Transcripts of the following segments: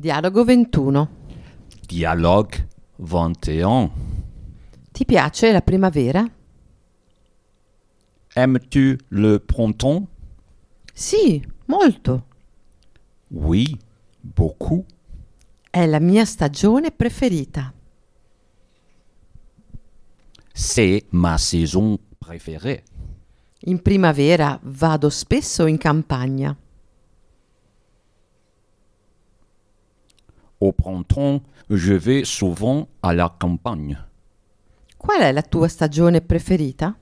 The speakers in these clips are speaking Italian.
Dialogo 21. Dialogue 21. Ti piace la primavera? Aimes-tu le printemps? Sì, molto. Oui, beaucoup. È la mia stagione preferita. C'est ma saison préférée. In primavera vado spesso in campagna. Au printemps, je vais souvent à la campagne. Qual è la tua stagione preferita?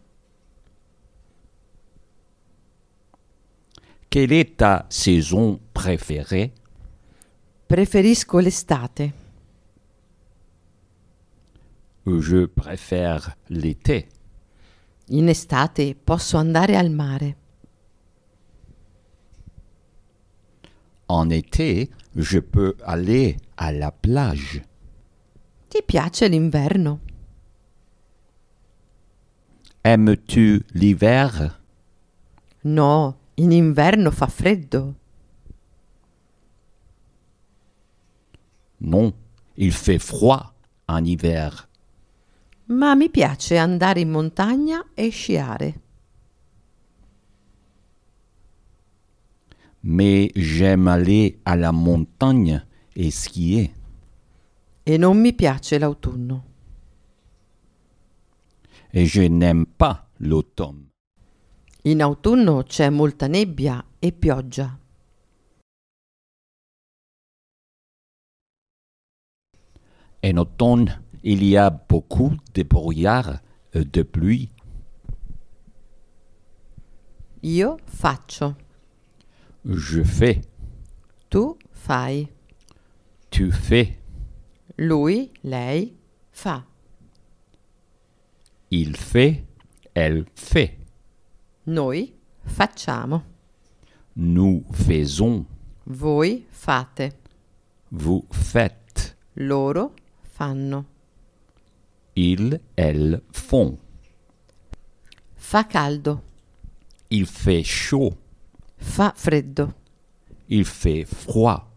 Quelle est ta saison préférée? Preferisco l'estate. Je préfère l'été. In estate posso andare al mare. En été, je peux aller à la plage. Ti piace l'inverno? Aimes-tu l'hiver? No, in inverno fa freddo. Non, il fait froid en hiver. Ma mi piace andare in montagna e sciare. Mais j'aime aller à la montagne et skier. E non mi piace l'autunno. Et je n'aime pas l'automne. In autunno c'è molta nebbia e pioggia. En automne, il y a beaucoup de brouillard et de pluie. Io faccio. Je fais. Tu fai. Tu fais. Lui, lei, fa. Il fait. Elle fait. Noi facciamo. Nous faisons. Voi fate. Vous faites. Loro fanno. Ils, elles font. Fa caldo. Il fait chaud. Fa freddo. Il fait froid.